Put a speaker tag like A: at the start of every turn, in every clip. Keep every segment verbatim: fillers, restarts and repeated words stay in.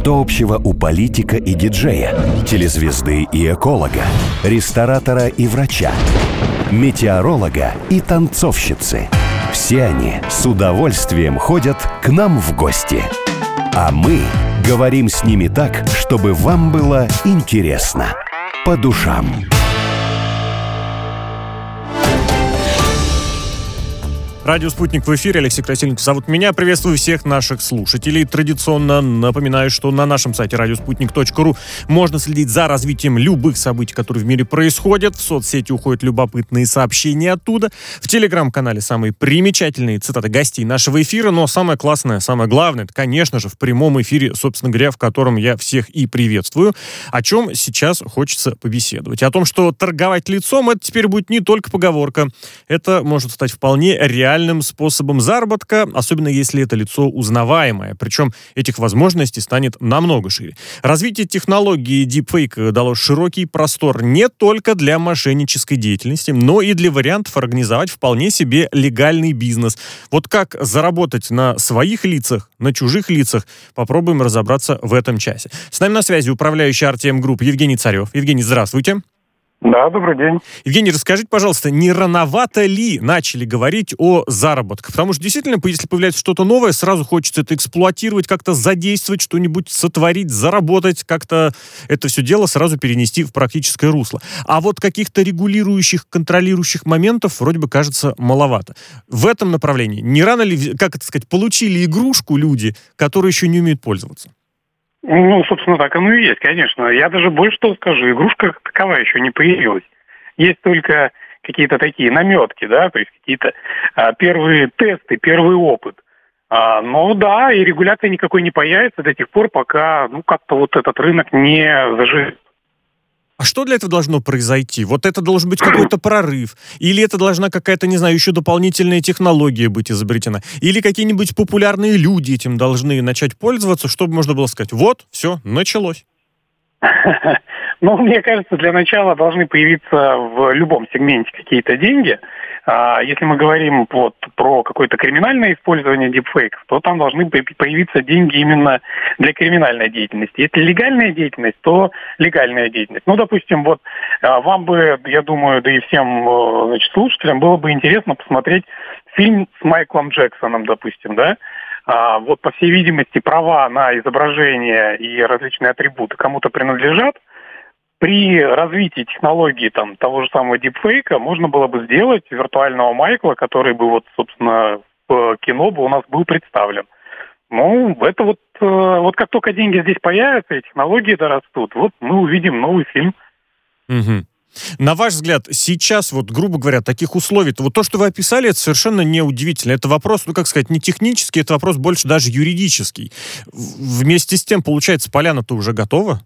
A: Что общего у политика и диджея, телезвезды и эколога, ресторатора и врача, метеоролога и танцовщицы? Все они с удовольствием ходят к нам в гости. А мы говорим с ними так, чтобы вам было интересно. По душам.
B: Радио «Спутник» в эфире. Алексей Красильников зовут меня. Приветствую всех наших слушателей. Традиционно напоминаю, что на нашем сайте радиоспутник точка ру можно следить за развитием любых событий, которые в мире происходят. В соцсети уходят любопытные сообщения оттуда. В телеграм-канале самые примечательные цитаты гостей нашего эфира. Но самое классное, самое главное, это, конечно же, в прямом эфире, собственно говоря, в котором я всех и приветствую. О чем сейчас хочется побеседовать. О том, что торговать лицом — это теперь будет не только поговорка. Это может стать вполне реально реальным способом заработка, особенно если это лицо узнаваемое. Причем этих возможностей станет намного шире. Развитие технологии дипфейка дало широкий простор не только для мошеннической деятельности, но и для вариантов организовать вполне себе легальный бизнес. Вот как заработать на своих лицах, на чужих лицах, попробуем разобраться в этом часе. С нами на связи управляющий ар ти эм Group Евгений Царев. Евгений, здравствуйте.
C: Да, добрый день.
B: Евгений, расскажите, пожалуйста, не рановато ли начали говорить о заработках? Потому что действительно, если появляется что-то новое, сразу хочется это эксплуатировать, как-то задействовать, что-нибудь сотворить, заработать, как-то это все дело сразу перенести в практическое русло. А вот каких-то регулирующих, контролирующих моментов вроде бы кажется маловато. В этом направлении не рано ли, как это сказать, получили игрушку люди, которые еще не умеют пользоваться?
C: Ну, собственно, так оно и есть, конечно. Я даже больше того скажу. Игрушка как таковая еще не появилась. Есть только какие-то такие наметки, да, то есть какие-то а, первые тесты, первый опыт. А, но да, и регуляции никакой не появится до тех пор, пока, ну, как-то вот этот рынок не заживет.
B: А что для этого должно произойти? Вот это должен быть какой-то прорыв? Или это должна какая-то, не знаю, еще дополнительная технология быть изобретена? Или какие-нибудь популярные люди этим должны начать пользоваться, чтобы можно было сказать, вот, все, началось?
C: Ну, мне кажется, для начала должны появиться в любом сегменте какие-то деньги. Если мы говорим вот про какое-то криминальное использование дипфейков, то там должны появиться деньги именно для криминальной деятельности. Если легальная деятельность, то легальная деятельность. Ну, допустим, вот вам бы, я думаю, да и всем, значит, слушателям было бы интересно посмотреть фильм с Майклом Джексоном, допустим, да? А, вот, по всей видимости, права на изображение и различные атрибуты кому-то принадлежат. При развитии технологии там, того же самого дипфейка можно было бы сделать виртуального Майкла, который бы, вот, собственно, в кино бы у нас был представлен. Ну, это вот, вот как только деньги здесь появятся и технологии дорастут, вот мы увидим новый фильм.
B: Угу. На ваш взгляд, сейчас, вот, грубо говоря, таких условий, вот то, что вы описали, это совершенно неудивительно. Это вопрос, ну, как сказать, не технический, это вопрос больше даже юридический. Вместе с тем, получается, поляна-то уже готова?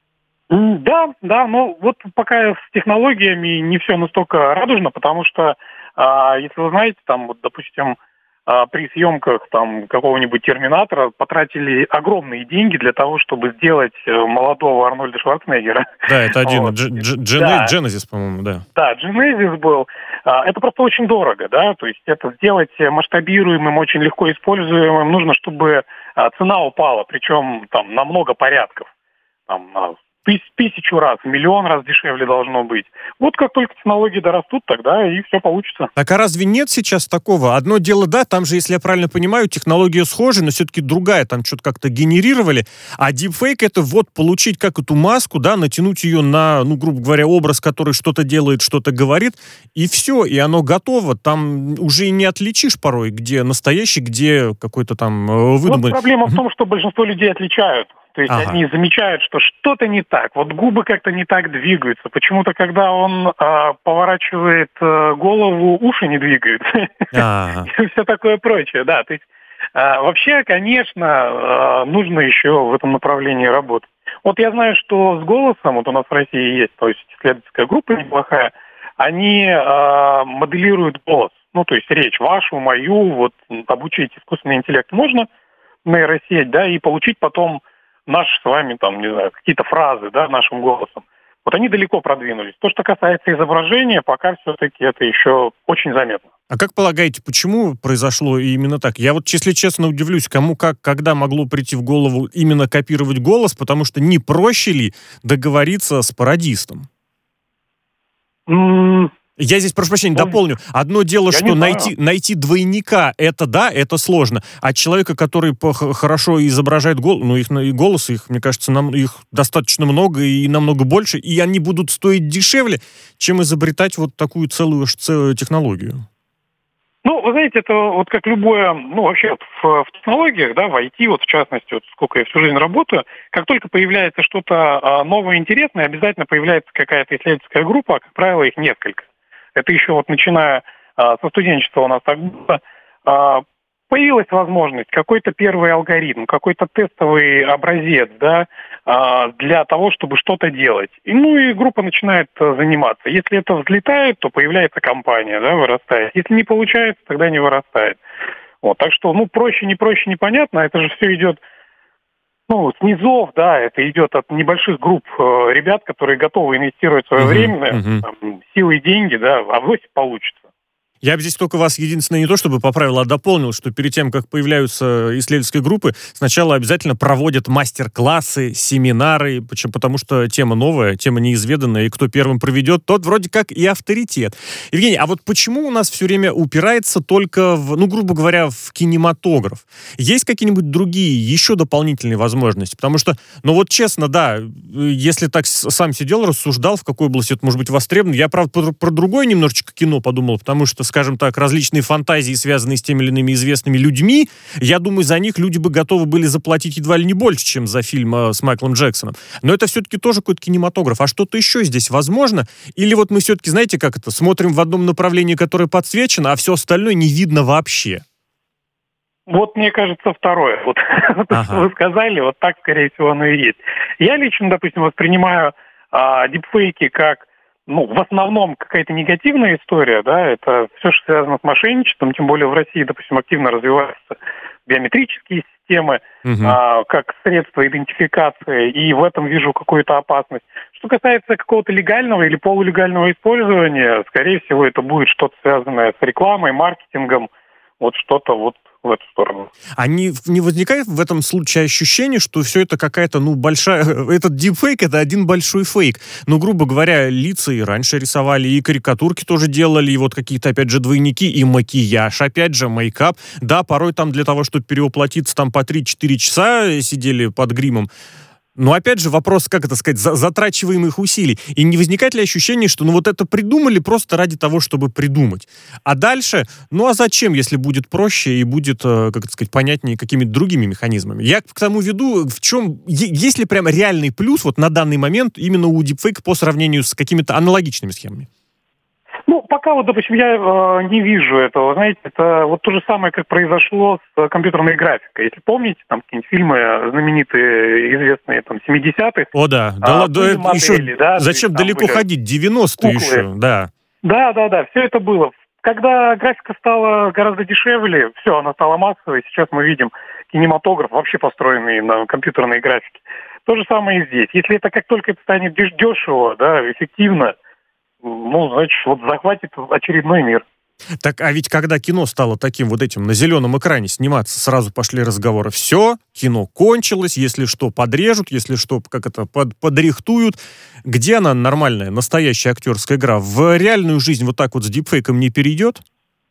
C: Да, да, но вот пока с технологиями не все настолько радужно, потому что, а, если вы знаете, там, вот, допустим, а, при съемках там какого-нибудь «Терминатора» потратили огромные деньги для того, чтобы сделать молодого Арнольда Шварценеггера.
B: Да, это один,
C: вот.
B: Genesis, по-моему, да.
C: Да, Genesis был. А, это просто очень дорого, да, то есть это сделать масштабируемым, очень легко используемым, нужно, чтобы а, цена упала, причем там на много порядков, там на тысячу раз, миллион раз дешевле должно быть. Вот как только технологии дорастут, тогда и все получится.
B: Так а разве нет сейчас такого? Одно дело, да, там же, если я правильно понимаю, технология схожа, но все-таки другая, там что-то как-то генерировали, а дипфейк — это вот получить как эту маску, да, натянуть ее на, ну, грубо говоря, образ, который что-то делает, что-то говорит, и все, и оно готово. Там уже и не отличишь порой, где настоящий, где какой-то там выдуманный.
C: Вот проблема в том, что большинство людей отличают. То есть ага. Они замечают, что что-то не так. Вот губы как-то не так двигаются. Почему-то, когда он э, поворачивает э, голову, уши не двигаются.
B: Ага.
C: И все такое прочее. Да, то есть э, вообще, конечно, э, нужно еще в этом направлении работать. Вот я знаю, что с голосом, вот у нас в России есть, то есть исследовательская группа неплохая, они э, моделируют голос. Ну, то есть речь вашу, мою, вот обучить искусственный интеллект можно, нейросеть, да, и получить потом наши с вами, там, не знаю, какие-то фразы, да, нашим голосом. Вот они далеко продвинулись. То, что касается изображения, пока все-таки это еще очень заметно.
B: А как полагаете, почему произошло именно так? Я вот, если честно, удивлюсь, кому как, когда могло прийти в голову именно копировать голос, потому что не проще ли договориться с пародистом?
C: М,
B: Я здесь, прошу прощения,
C: Ну,
B: дополню. Одно дело,
C: я
B: что
C: не знаю.
B: найти, найти двойника, это да, это сложно. А человека, который по- х- хорошо изображает голос, ну, их, на- и голос, их, мне кажется, нам, их достаточно много и намного больше, и они будут стоить дешевле, чем изобретать вот такую целую, ш- целую технологию.
C: Ну, вы знаете, это вот как любое, ну, вообще вот в, в технологиях, да, в ай ти, вот в частности, вот сколько я всю жизнь работаю, как только появляется что-то а, новое, интересное, обязательно появляется какая-то исследовательская группа, а, как правило, их несколько. Это еще вот начиная а, со студенчества у нас так было. А, появилась возможность, какой-то первый алгоритм, какой-то тестовый образец, да, а, для того, чтобы что-то делать. И, ну и группа начинает а, заниматься. Если это взлетает, то появляется компания, да, вырастает. Если не получается, тогда не вырастает. Вот, так что, ну, проще, не проще, непонятно. Это же все идет, ну, с низов, да, это идет от небольших групп э, ребят, которые готовы инвестировать свое
B: Мгм,
C: время,
B: мгм.
C: там, силы и деньги, да, а вось получится.
B: Я бы здесь только вас единственное не то чтобы поправил, а дополнил, что перед тем, как появляются исследовательские группы, сначала обязательно проводят мастер-классы, семинары, почему? Потому что тема новая, тема неизведанная, и кто первым проведет, тот вроде как и авторитет. Евгений, а вот почему у нас все время упирается только в, ну, грубо говоря, в кинематограф? Есть какие-нибудь другие, еще дополнительные возможности? Потому что, ну вот честно, да, если так с- сам сидел, рассуждал, в какой области это может быть востребовано, я, правда, про, про другое немножечко кино подумал, потому что, скажем так, различные фантазии, связанные с теми или иными известными людьми, я думаю, за них люди бы готовы были заплатить едва ли не больше, чем за фильм э, с Майклом Джексоном. Но это все-таки тоже какой-то кинематограф. А что-то еще здесь возможно? Или вот мы все-таки, знаете, как это, смотрим в одном направлении, которое подсвечено, а все остальное не видно вообще?
C: Вот, мне кажется, второе. Вот то,
B: Ага.
C: что вы сказали, вот так, скорее всего, оно и есть. Я лично, допустим, воспринимаю а, дипфейки как, ну, в основном какая-то негативная история, да, это все, что связано с мошенничеством, тем более в России, допустим, активно развиваются биометрические системы,
B: Мгм.
C: а, как средство идентификации, и в этом вижу какую-то опасность. Что касается какого-то легального или полулегального использования, скорее всего, это будет что-то связанное с рекламой, маркетингом, вот что-то вот в эту сторону.
B: А не, не возникает в этом случае ощущение, что все это какая-то, ну, большая... Этот дипфейк — это один большой фейк. Ну, грубо говоря, лица и раньше рисовали, и карикатурки тоже делали, и вот какие-то, опять же, двойники, и макияж, опять же, мейкап. Да, порой там для того, чтобы перевоплотиться, там по три-четыре часа сидели под гримом. Но опять же вопрос, как это сказать, за- затрачиваемых усилий. И не возникает ли ощущение, что ну вот это придумали просто ради того, чтобы придумать? А дальше, ну а зачем, если будет проще и будет, э, как это сказать, понятнее какими-то другими механизмами? Я к тому веду, в чем, е- есть ли прям реальный плюс вот на данный момент именно у дипфейка по сравнению с какими-то аналогичными схемами?
C: Ну, пока вот, допустим, я э, не вижу этого. Знаете, это вот то же самое, как произошло с э, компьютерной графикой. Если помните, там какие-нибудь фильмы знаменитые, известные, там, семидесятых.
B: О, да.
C: А,
B: да,
C: были
B: да
C: модели,
B: еще,
C: да, то
B: зачем
C: есть там
B: далеко
C: были
B: ходить? девяностые
C: куклы.
B: еще, да.
C: Да, да, да, все это было. Когда графика стала гораздо дешевле, все, она стала массовой. Сейчас мы видим кинематограф, вообще построенный на компьютерной графике. То же самое и здесь. Если это как только это станет деш- дешево, да, эффективно, ну, значит, вот захватит очередной мир.
B: Так, а ведь когда кино стало таким вот этим на зеленом экране сниматься, сразу пошли разговоры. Все, кино кончилось, если что, подрежут, если что, как это, под, подрихтуют. Где она нормальная, настоящая актерская игра? В реальную жизнь вот так вот с дипфейком не перейдет?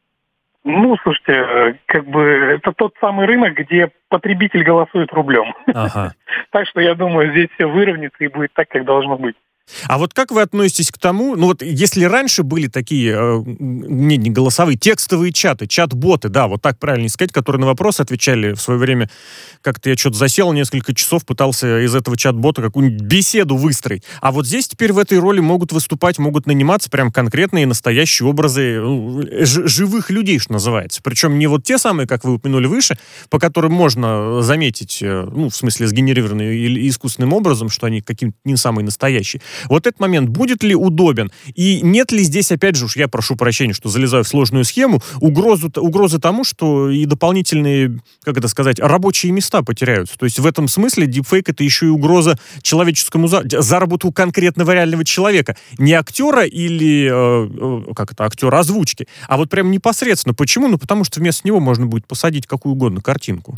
C: Ну, слушайте, э, как бы это тот самый рынок, где потребитель голосует рублем.
B: Ага.
C: Так что я думаю, здесь все выровняется и будет так, как должно быть.
B: А вот как вы относитесь к тому, ну вот если раньше были такие, э, не, не голосовые, текстовые чаты, чат-боты, да, вот так правильно сказать, которые на вопросы отвечали в свое время, как-то я что-то засел несколько часов, пытался из этого чат-бота какую-нибудь беседу выстроить. А вот здесь теперь в этой роли могут выступать, могут наниматься прям конкретные настоящие образы ну, ж- живых людей, что называется. Причем не вот те самые, как вы упомянули выше, по которым можно заметить, э, ну, в смысле, сгенерированные или искусственным образом, что они каким-то не самые настоящие, Вот этот момент будет ли удобен? И нет ли здесь, опять же, уж я прошу прощения, что залезаю в сложную схему, угрозу, угрозы тому, что и дополнительные, как это сказать, рабочие места потеряются? То есть в этом смысле дипфейк — это еще и угроза человеческому за... заработку конкретного реального человека. Не актера или, э, как это, актера озвучки, а вот прям непосредственно. Почему? Ну, потому что вместо него можно будет посадить какую угодно картинку.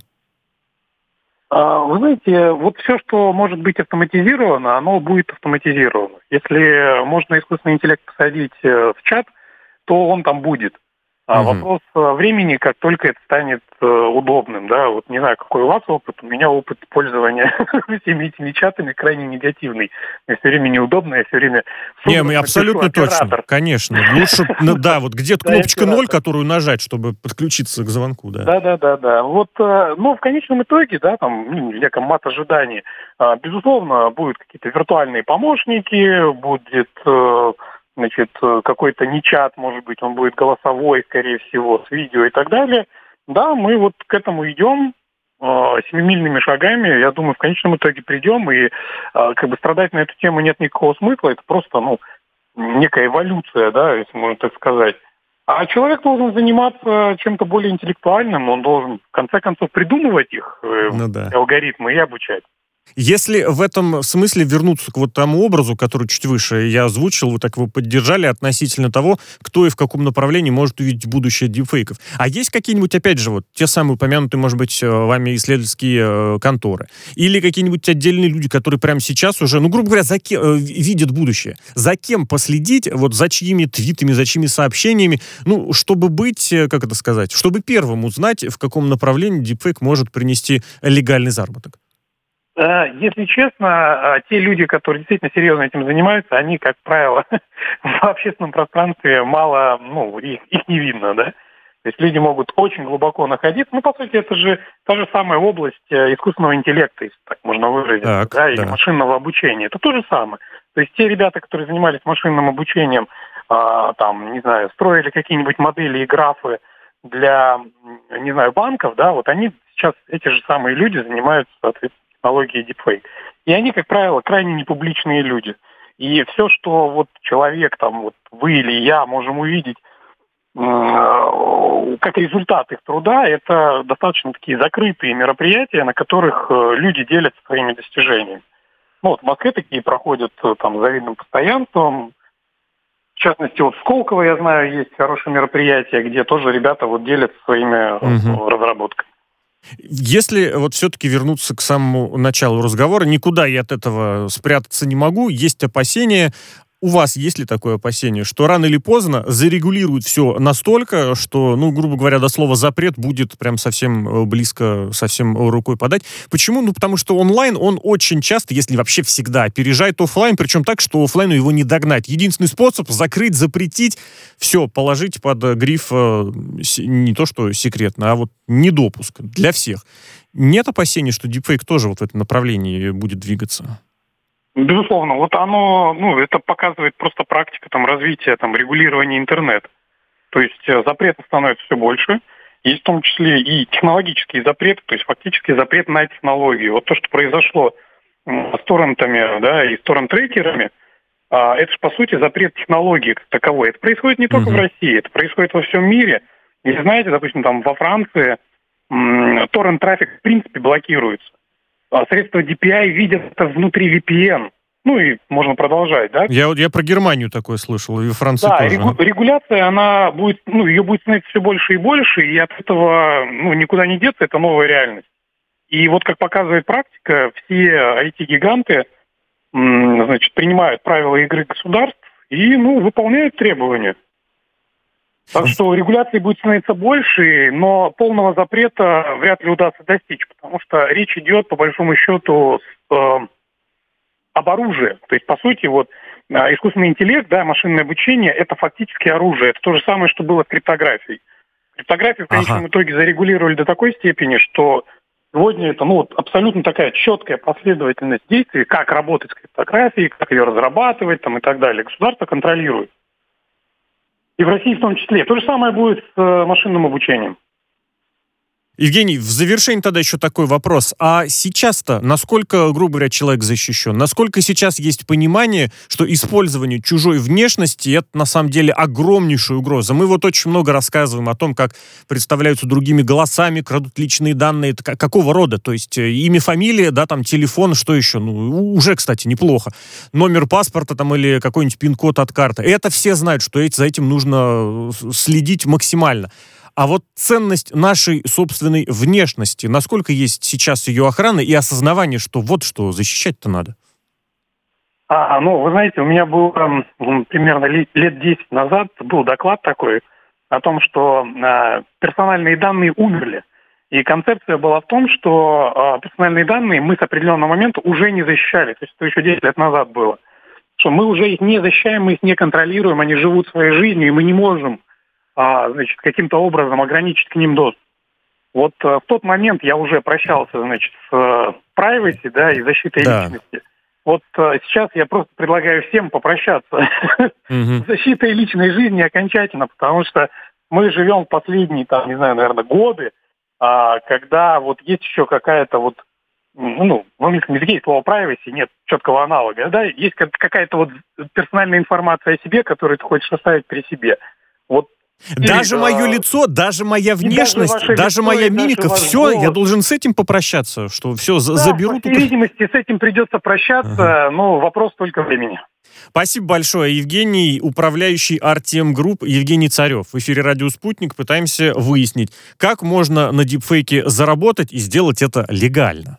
C: Вы знаете, вот все, что может быть автоматизировано, оно будет автоматизировано. Если можно искусственный интеллект посадить в чат, то он там будет. А угу. Вопрос времени, как только это станет удобным, да, вот не знаю, какой у вас опыт, у меня опыт пользования всеми этими чатами крайне негативный. Мне все время неудобно, я все время...
B: Не, мы абсолютно точно, конечно. Лучше, ну да, вот где-то кнопочка ноль, которую нажать, чтобы подключиться к звонку, да.
C: Да-да-да-да. Вот, ну, в конечном итоге, да, там, в неком мат-ожидании, безусловно, будут какие-то виртуальные помощники, будет... Значит, какой-то не чат, может быть, он будет голосовой, скорее всего, с видео и так далее. Да, мы вот к этому идем э, семимильными шагами. Я думаю, в конечном итоге придем, и э, как бы страдать на эту тему нет никакого смысла. Это просто, ну, некая эволюция, да, если можно так сказать. А человек должен заниматься чем-то более интеллектуальным, он должен, в конце концов, придумывать их, э, ну, да. алгоритмы и обучать.
B: Если в этом смысле вернуться к вот тому образу, который чуть выше я озвучил, вы так его поддержали относительно того, кто и в каком направлении может увидеть будущее дипфейков. А есть какие-нибудь, опять же, вот те самые упомянутые, может быть, вами исследовательские конторы? Или какие-нибудь отдельные люди, которые прямо сейчас уже, ну, грубо говоря, за кем, видят будущее? За кем последить, вот за чьими твитами, за чьими сообщениями, ну, чтобы быть, как это сказать, чтобы первым узнать, в каком направлении дипфейк может принести легальный заработок?
C: Если честно, те люди, которые действительно серьезно этим занимаются, они, как правило, в общественном пространстве мало, ну, их, их не видно, да. То есть люди могут очень глубоко находиться. Ну, по сути, это же та же самая область искусственного интеллекта, если так можно выразиться, так, да, или да. машинного обучения. Это то же самое. То есть те ребята, которые занимались машинным обучением, а, там, не знаю, строили какие-нибудь модели и графы для, не знаю, банков, да, вот они сейчас, эти же самые люди занимаются, соответственно, технологии deepfake. И они, как правило, крайне непубличные люди. И все, что вот человек, там, вот вы или я можем увидеть э, как результат их труда, это достаточно такие закрытые мероприятия, на которых э, люди делятся своими достижениями. Ну, вот в Москве такие проходят там с завидным постоянством. В частности, вот в Сколково, я знаю, есть хорошее мероприятие, где тоже ребята вот делятся своими угу. разработками.
B: Если вот все-таки вернуться к самому началу разговора, никуда я от этого спрятаться не могу, есть опасения. У вас есть ли такое опасение, что рано или поздно зарегулируют все настолько, что, ну, грубо говоря, до слова запрет будет прям совсем близко, совсем рукой подать? Почему? Ну, потому что онлайн, он очень часто, если вообще всегда, опережает офлайн, причем так, что офлайну его не догнать. Единственный способ — закрыть, запретить, все, положить под гриф не то что секретно, а вот недопуск для всех. Нет опасений, что дипфейк тоже вот в этом направлении будет двигаться?
C: Безусловно, вот оно, ну, это показывает просто практика там развития, там, регулирования интернета. То есть запретов становится все больше, есть в том числе и технологические запреты, то есть фактически запрет на технологии. Вот то, что произошло с торрентами, да, и с торрент-трекерами, это же, по сути, запрет технологии как таковой. Это происходит не только mm-hmm. в России, это происходит во всем мире. Если знаете, допустим, там во Франции торрент-трафик в принципе блокируется. Средства ди пи ай видят это внутри ви пи эн. Ну и можно продолжать, да?
B: Я, я про Германию такое слышал, и Францию
C: да,
B: тоже.
C: Да, регуляция, она будет, ну, ее будет становиться все больше и больше, и от этого, ну, никуда не деться, это новая реальность. И вот, как показывает практика, все ай ти-гиганты, значит, принимают правила игры государств и, ну, выполняют требования. Так что регуляции будет становиться больше, но полного запрета вряд ли удастся достичь, потому что речь идет, по большому счету, с, э, об оружии. То есть, по сути, вот э, искусственный интеллект, да, машинное обучение — это фактически оружие. Это то же самое, что было с криптографией. Криптографию в конечном ага. итоге зарегулировали до такой степени, что сегодня это, ну, вот, абсолютно такая четкая последовательность действий, как работать с криптографией, как ее разрабатывать там, и так далее. Государство контролирует. И в России в том числе. То же самое будет с э, машинным обучением.
B: Евгений, в завершении тогда еще такой вопрос. А сейчас-то насколько, грубо говоря, человек защищен? Насколько сейчас есть понимание, что использование чужой внешности — это на самом деле огромнейшая угроза? Мы вот очень много рассказываем о том, как представляются другими голосами, крадут личные данные. Это какого рода? То есть имя, фамилия, да, там телефон, что еще? Ну, уже, кстати, неплохо. Номер паспорта там или какой-нибудь пин-код от карты. Это все знают, что за этим нужно следить максимально. А вот ценность нашей собственной внешности, насколько есть сейчас ее охрана и осознавание, что вот что защищать-то надо?
C: А, ну, вы знаете, у меня был там, примерно лет десять назад был доклад такой о том, что э, персональные данные умерли. И концепция была в том, что э, персональные данные мы с определенного момента уже не защищали. То есть это еще десять лет назад было. Что мы уже их не защищаем, мы их не контролируем, они живут своей жизнью, и мы не можем А, значит, каким-то образом ограничить к ним доступ. Вот а, в тот момент я уже прощался, значит, с а, privacy, да, и защитой да. личности. Вот а, сейчас я просто предлагаю всем попрощаться с защитой личной жизни окончательно, потому что мы живем в последние, там, не знаю, наверное, годы, а, когда вот есть еще какая-то вот, ну, в английском языке есть слово privacy, нет четкого аналога, да, есть какая-то вот персональная информация о себе, которую ты хочешь оставить при себе. Вот.
B: Даже
C: и,
B: мое
C: а...
B: лицо, даже моя внешность, даже,
C: даже
B: моя
C: лицо,
B: мимика,
C: даже
B: все,
C: голос.
B: Я должен с этим попрощаться, что все,
C: да,
B: заберут.
C: по всей видимости, с этим придется прощаться, ага. но вопрос только времени.
B: Спасибо большое, Евгений, управляющий Артем Групп, Евгений Царев. В эфире «Радио Спутник» пытаемся выяснить, как можно на дипфейке заработать и сделать это легально.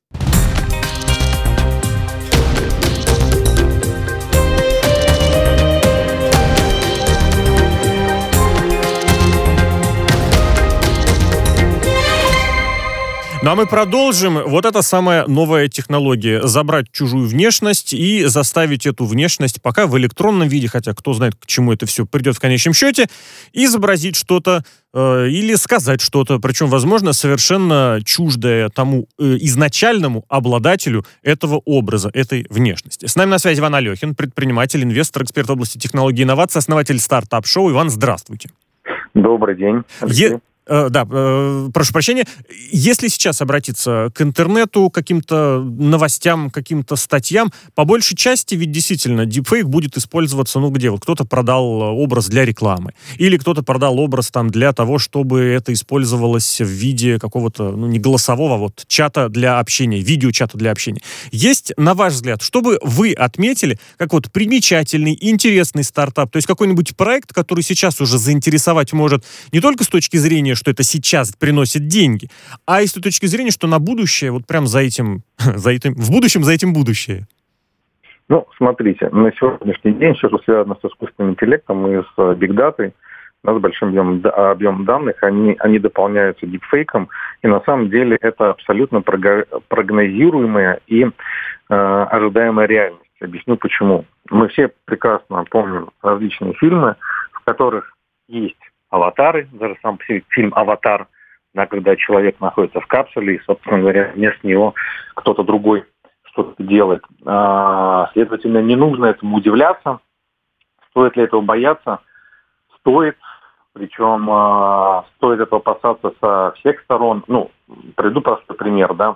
B: Ну а мы продолжим. Вот это самая новая технология. Забрать чужую внешность и заставить эту внешность пока в электронном виде, хотя кто знает, к чему это все придет в конечном счете, изобразить что-то э, или сказать что-то, причем, возможно, совершенно чуждое тому э, изначальному обладателю этого образа, этой внешности. С нами на связи Иван Алехин, предприниматель, инвестор, эксперт в области технологий и инноваций, основатель стартап-шоу. Иван, здравствуйте.
D: Добрый день.
B: Е- Да, прошу прощения. Если сейчас обратиться к интернету, каким-то новостям, каким-то статьям, по большей части ведь действительно дипфейк будет использоваться, ну где вот кто-то продал образ для рекламы, или кто-то продал образ там для того, чтобы это использовалось в виде какого-то, ну не голосового, а вот чата для общения, видеочата для общения. Есть, на ваш взгляд, что бы вы отметили, как вот примечательный, интересный стартап, то есть какой-нибудь проект, который сейчас уже заинтересовать может не только с точки зрения, что это сейчас приносит деньги, а и с той точки зрения, что на будущее, вот прям за этим, за этим, в будущем за этим будущее.
D: Ну, смотрите, на сегодняшний день все, что связано с искусственным интеллектом и с бигдатой, у нас большим объемом, объемом данных, они, они дополняются дипфейком, и на самом деле это абсолютно прогнозируемая и э, ожидаемая реальность. Объясню почему. Мы все прекрасно помним различные фильмы, в которых есть аватары, даже сам фильм «Аватар», да, когда человек находится в капсуле, и, собственно говоря, вместо него кто-то другой что-то делает. А, следовательно, не нужно этому удивляться. Стоит ли этого бояться? Стоит. Причем а, стоит этого опасаться со всех сторон. Ну, приведу простой пример, да.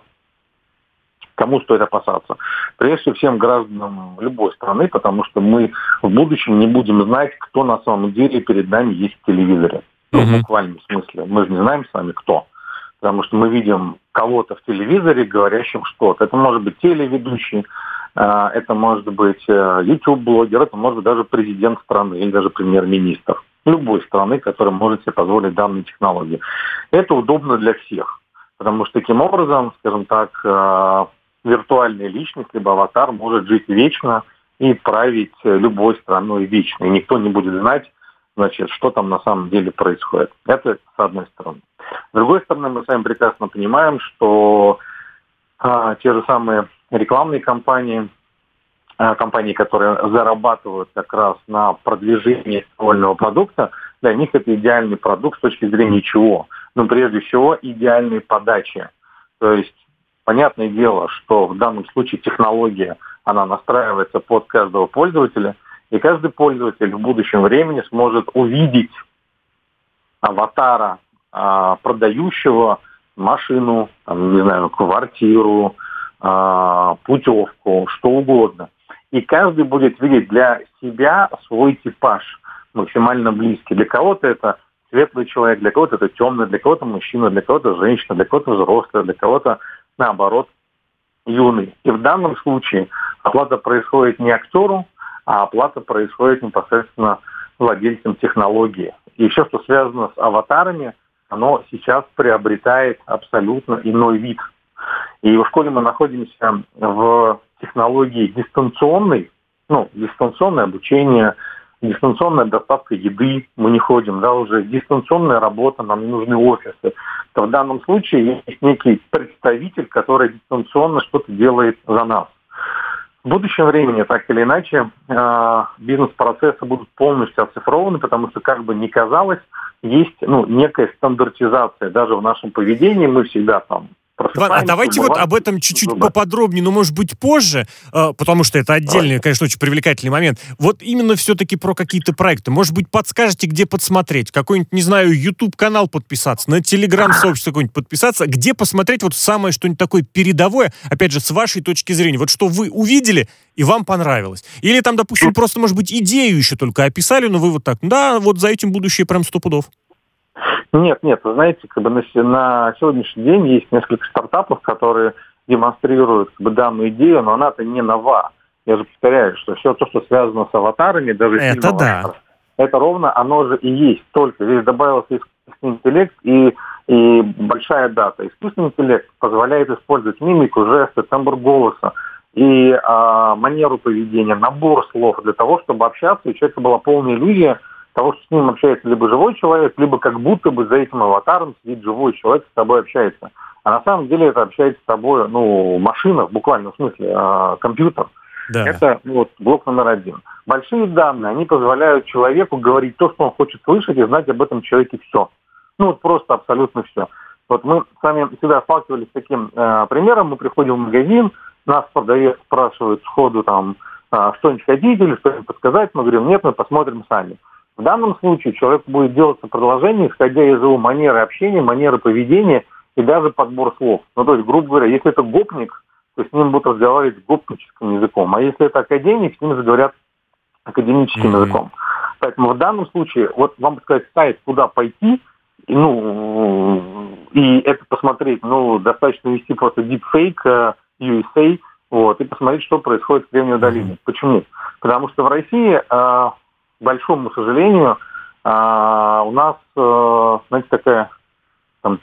D: Кому стоит опасаться? Прежде всего, гражданам любой страны, потому что мы в будущем не будем знать, кто на самом деле перед нами есть в телевизоре. Ну, в буквальном смысле. Мы же не знаем с вами, кто. Потому что мы видим кого-то в телевизоре, говорящим что-то. Это может быть телеведущий, это может быть YouTube-блогер, это может быть даже президент страны или даже премьер-министр любой страны, который может себе позволить данные технологии. Это удобно для всех. Потому что таким образом, скажем так, виртуальная личность, либо аватар может жить вечно и править любой страной вечно. И никто не будет знать, значит, что там на самом деле происходит. Это с одной стороны. С другой стороны, мы с вами прекрасно понимаем, что а, те же самые рекламные кампании, а, компании, которые зарабатывают как раз на продвижении виртуального продукта, для них это идеальный продукт с точки зрения чего? Ну, прежде всего, идеальной подачи. То есть, понятное дело, что в данном случае технология, она настраивается под каждого пользователя, и каждый пользователь в будущем времени сможет увидеть аватара а, продающего машину, там, не знаю, квартиру, а, путевку, что угодно. И каждый будет видеть для себя свой типаж максимально близкий. Для кого-то это светлый человек, для кого-то это темный, для кого-то мужчина, для кого-то женщина, для кого-то взрослый, для кого-то, наоборот, юный. И в данном случае оплата происходит не актеру, а оплата происходит непосредственно владельцам технологии. И все, что связано с аватарами, оно сейчас приобретает абсолютно иной вид. И в школе мы находимся в технологии дистанционной, ну, дистанционное обучение, дистанционная доставка еды, мы не ходим, да, уже дистанционная работа, нам не нужны офисы. То в данном случае есть некий представитель, который дистанционно что-то делает за нас. В будущем времени, так или иначе, бизнес-процессы будут полностью оцифрованы, потому что, как бы ни казалось, есть, ну, некая стандартизация. Даже в нашем поведении мы всегда там...
B: Иван, а давайте вот об этом чуть-чуть ну, да. поподробнее, но, может быть, позже, потому что это отдельный, конечно, очень привлекательный момент. Вот именно все-таки про какие-то проекты. Может быть, подскажете, где подсмотреть? Какой-нибудь, не знаю, YouTube-канал подписаться, на Telegram-сообщество какое-нибудь подписаться? Где посмотреть вот самое что-нибудь такое передовое, опять же, с вашей точки зрения? Вот что вы увидели и вам понравилось? Или там, допустим, просто, может быть, идею еще только описали, но вы вот так, да, вот за этим будущее прям сто пудов.
D: Нет, нет, вы знаете, как бы на, на сегодняшний день есть несколько стартапов, которые демонстрируют как бы данную идею, но она-то не нова. Я же повторяю, что все то, что связано с аватарами, даже
B: это
D: фильм
B: да.
D: «Аватар», это ровно оно же и есть. Только здесь добавился искусственный интеллект и, и большая дата. Искусственный интеллект позволяет использовать мимику, жесты, тембр голоса и а, манеру поведения, набор слов для того, чтобы общаться, и у человека была полная иллюзия того, что с ним общается либо живой человек, либо как будто бы за этим аватаром сидит живой человек, с тобой общается. А на самом деле это общается с тобой, ну, машина, в буквальном смысле, э, компьютер. Да. Это вот блок номер один. Большие данные, они позволяют человеку говорить то, что он хочет слышать, и знать об этом человеке все. Ну, вот просто абсолютно все. Вот мы с вами всегда сталкивались с таким э, примером. Мы приходим в магазин, нас продавец спрашивает сходу там, э, что-нибудь хотите или что-нибудь подсказать. Мы говорим, нет, мы посмотрим сами. В данном случае человек будет делаться продолжение, исходя из его манеры общения, манеры поведения и даже подбор слов. Ну, то есть, грубо говоря, если это гопник, то с ним будут разговаривать гопническим языком. А если это академик, с ним заговорят академическим mm-hmm. языком. Поэтому в данном случае, вот вам сказать сайт, куда пойти, и, ну, и это посмотреть, ну, достаточно ввести просто deepfake ю эс эй, вот, и посмотреть, что происходит в Кремниевой долине. Mm-hmm. Почему? Потому что в России... К большому сожалению, у нас, знаете, такая там,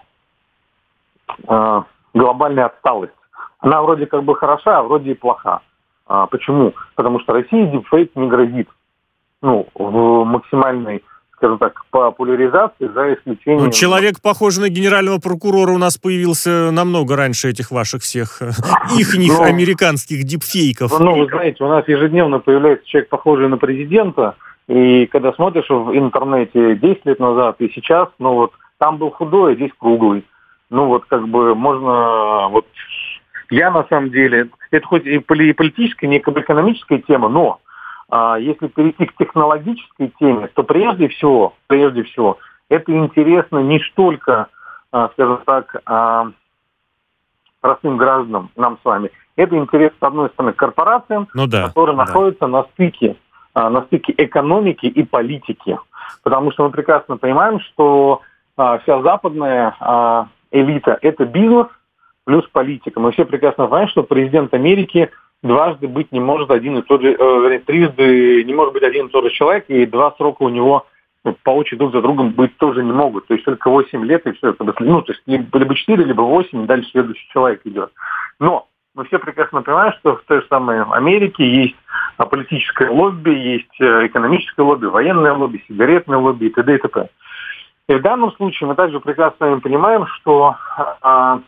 D: глобальная отсталость. Она вроде как бы хороша, а вроде и плоха. Почему? Потому что России дипфейк не грозит. Ну, в максимальной, скажем так, популяризации, за исключением...
B: Ну, человек, похожий на генерального прокурора, у нас появился намного раньше этих ваших всех ихних ну, американских дипфейков.
D: Ну, вы знаете, у нас ежедневно появляется человек, похожий на президента, и когда смотришь в интернете десять лет назад и сейчас, ну вот, там был худой, а здесь круглый. Ну вот, как бы, можно... Вот, я, на самом деле, это хоть и политическая, не экономическая тема, но... А если перейти к технологической теме, то прежде всего, прежде всего, это интересно не столько, скажем так, простым гражданам, нам с вами. Это интересно, с одной стороны, корпорациям, ну да, которые да. находятся на стыке, на стыке экономики и политики. Потому что мы прекрасно понимаем, что вся западная элита – это бизнес плюс политика. Мы все прекрасно понимаем, что президент Америки – дважды быть не может один и тот же, э, трижды не может быть один и тот же человек, и два срока у него ну, по очереди друг за другом быть тоже не могут. То есть только восемь лет, и все. Ну, то есть либо четыре, либо восемь, и дальше следующий человек идет. Но мы все прекрасно понимаем, что в той же самой Америке есть политическое лобби, есть экономическое лобби, военное лобби, сигаретное лобби и т.д. и т.п. И в данном случае мы также прекрасно понимаем, что... А,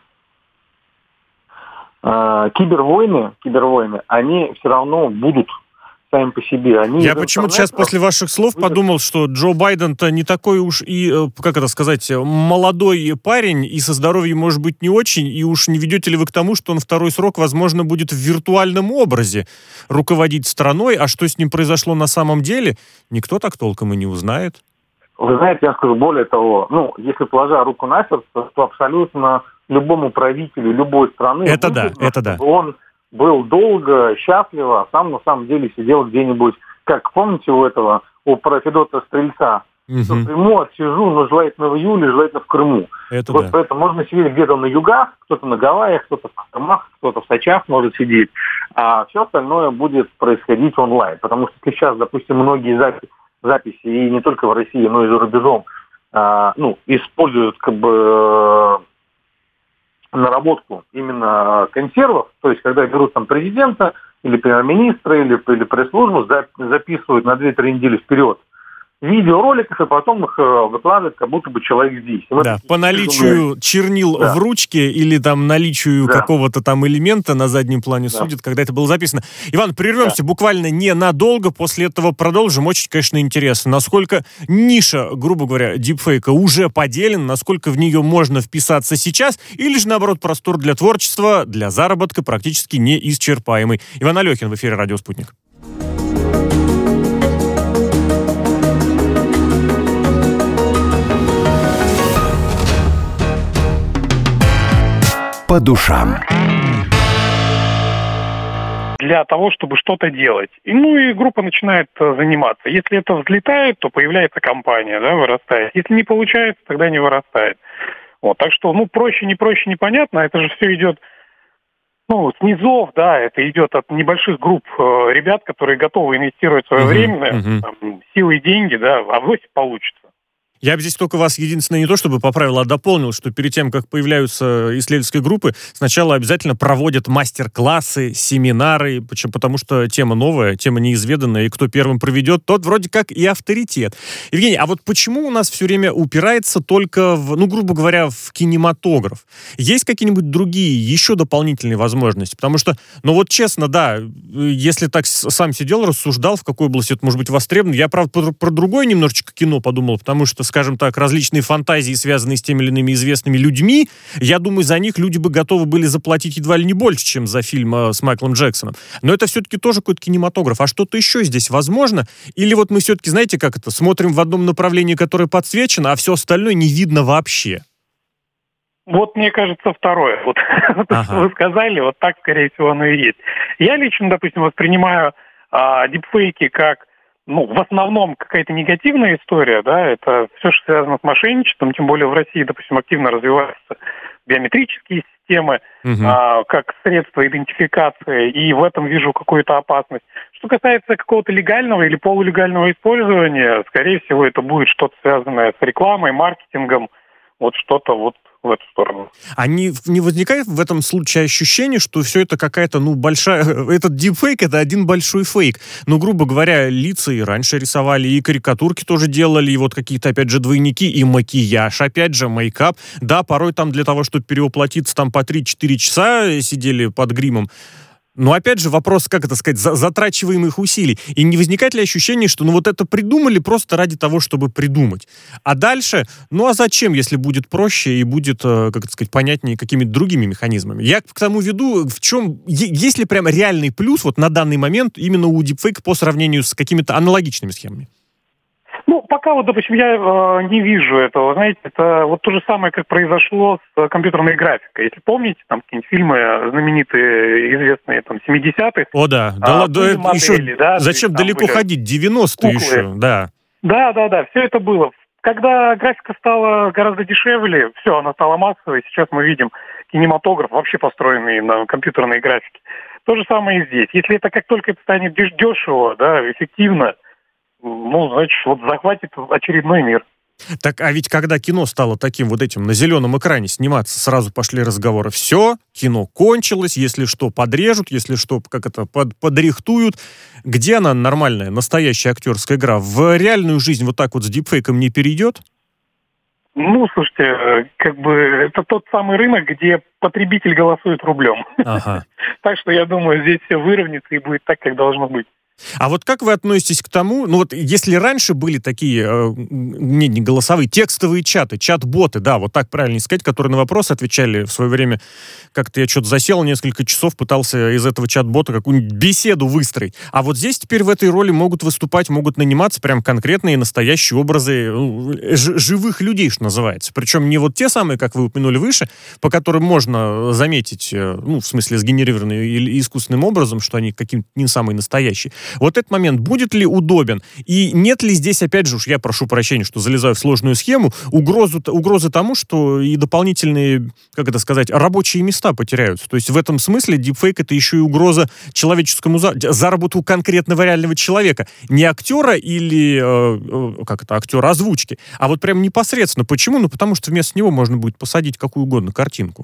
D: Кибервойны, кибервойны, они все равно будут сами по себе. Они
B: Я почему-то сейчас после ваших слов выйдут. подумал, что Джо Байден-то не такой уж и, как это сказать, молодой парень, и со здоровьем может быть не очень, и уж не ведете ли вы к тому, что он второй срок, возможно, будет в виртуальном образе руководить страной, а что с ним произошло на самом деле, никто так толком и не узнает.
D: Вы знаете, я скажу более того, ну, если положа руку на сердце, то абсолютно любому правителю любой страны
B: это
D: выгодно,
B: да, это да.
D: чтобы он был долго, счастливо, а сам на самом деле сидел где-нибудь, как помните у этого, у Федота Стрельца,
B: угу.
D: что приму, отсижу, но желательно в июле, желательно в Крыму.
B: Это
D: вот
B: да.
D: поэтому можно сидеть где-то на югах, кто-то на Гавайях, кто-то в Костромах, кто-то в Сочах может сидеть, а все остальное будет происходить онлайн. Потому что сейчас, допустим, многие записи, записи и не только в России, но и за рубежом, а, ну, используют как бы наработку именно консервов, то есть когда берут там президента или премьер-министра или, или пресс-службу, записывают на две-три недели вперед видеороликов, и потом их выкладывают, как будто бы человек здесь.
B: Да, по наличию чернил да. в ручке или там наличию да. какого-то там элемента на заднем плане да. судят, когда это было записано. Иван, прервемся да. буквально ненадолго, после этого продолжим. Очень, конечно, интересно, насколько ниша, грубо говоря, дипфейка уже поделена, насколько в нее можно вписаться сейчас, или же, наоборот, простор для творчества, для заработка практически неисчерпаемый. Иван Алехин в эфире «Радио Спутник».
A: По душам.
C: Для того, чтобы что-то делать. И, ну и группа начинает заниматься. Если это взлетает, то появляется компания, да, вырастает. Если не получается, тогда не вырастает. Вот, так что, ну, проще, не проще, непонятно. Это же все идет, ну, с низов, да, это идет от небольших групп э, ребят, которые готовы инвестировать свое uh-huh, время, uh-huh. Там, силы и деньги, да, а вось получится.
B: Я бы здесь только вас единственное не то, чтобы поправил, а дополнил, что перед тем, как появляются исследовательские группы, сначала обязательно проводят мастер-классы, семинары, потому что тема новая, тема неизведанная, и кто первым проведет, тот вроде как и авторитет. Евгений, а вот почему у нас все время упирается только в, ну, грубо говоря, в кинематограф? Есть какие-нибудь другие, еще дополнительные возможности? Потому что, ну вот честно, да, если так сам сидел, рассуждал, в какой области это может быть востребовано, я, правда, про, про другое немножечко кино подумал, потому что, скажем так, различные фантазии, связанные с теми или иными известными людьми, я думаю, за них люди бы готовы были заплатить едва ли не больше, чем за фильм э, с Майклом Джексоном. Но это все-таки тоже какой-то кинематограф. А что-то еще здесь возможно? Или вот мы все-таки, знаете, как это, смотрим в одном направлении, которое подсвечено, а все остальное не видно вообще?
C: Вот, мне кажется, второе. Вот ага. то, что вы сказали, вот так, скорее всего, оно и есть. Я лично, допустим, воспринимаю а, дипфейки как, ну, в основном какая-то негативная история, да, это все, что связано с мошенничеством, тем более в России, допустим, активно развиваются биометрические системы, угу. а, как средство идентификации, и в этом вижу какую-то опасность. Что касается какого-то легального или полулегального использования, скорее всего, это будет что-то связанное с рекламой, маркетингом, вот что-то вот в эту сторону.
B: А не, не возникает в этом случае ощущение, что все это какая-то, ну, большая... Этот дипфейк — это один большой фейк. Ну, грубо говоря, лица и раньше рисовали, и карикатурки тоже делали, и вот какие-то, опять же, двойники, и макияж, опять же, мейкап. Да, порой там для того, чтобы перевоплотиться, там по три-четыре часа сидели под гримом. Но опять же вопрос, как это сказать, затрачиваемых усилий. И не возникает ли ощущение, что ну вот это придумали просто ради того, чтобы придумать? А дальше, ну а зачем, если будет проще и будет, как это сказать, понятнее какими-то другими механизмами? Я к тому веду, в чем, есть ли прям реальный плюс вот на данный момент именно у дипфейка по сравнению с какими-то аналогичными схемами?
C: Ну, пока вот, допустим, я э, не вижу этого, знаете, это вот то же самое, как произошло с компьютерной графикой. Если помните, там какие-нибудь фильмы знаменитые, известные, там, семидесятых.
B: О, да,
C: а,
B: да, да
C: модели,
B: еще,
C: да,
B: зачем далеко ходить, девяностые
C: куклы.
B: еще, да.
C: Да, да, да, все это было. Когда графика стала гораздо дешевле, все, она стала массовой, сейчас мы видим кинематограф, вообще построенный на компьютерной графике. То же самое и здесь. Если это как только это станет дешево, да, эффективно, ну, значит, вот захватит очередной мир.
B: Так, а ведь когда кино стало таким вот этим на зеленом экране сниматься, сразу пошли разговоры. Все, кино кончилось, если что, подрежут, если что, как это, под, подрихтуют. Где она нормальная, настоящая актерская игра? В реальную жизнь вот так вот с дипфейком не перейдет?
C: Ну, слушайте, как бы это тот самый рынок, где потребитель голосует рублем.
B: Ага.
C: Так что я думаю, здесь все выровняется и будет так, как должно быть.
B: А вот как вы относитесь к тому, ну вот если раньше были такие, э, не, не голосовые, текстовые чаты, чат-боты, да, вот так правильно сказать, которые на вопросы отвечали в свое время, как-то я что-то засел несколько часов, пытался из этого чат-бота какую-нибудь беседу выстроить. А вот здесь теперь в этой роли могут выступать, могут наниматься прям конкретные настоящие образы ну, ж- живых людей, что называется. Причем не вот те самые, как вы упомянули выше, по которым можно заметить, э, ну, в смысле, сгенерированные или искусственным образом, что они каким-то не самые настоящие. Вот этот момент будет ли удобен? И нет ли здесь, опять же, уж я прошу прощения, что залезаю в сложную схему, угрозу, угрозы тому, что и дополнительные, как это сказать, рабочие места потеряются? То есть в этом смысле дипфейк — это еще и угроза человеческому за... заработку конкретного реального человека. Не актера или, э, как это, актера озвучки, а вот прям непосредственно. Почему? Ну, потому что вместо него можно будет посадить какую угодно картинку.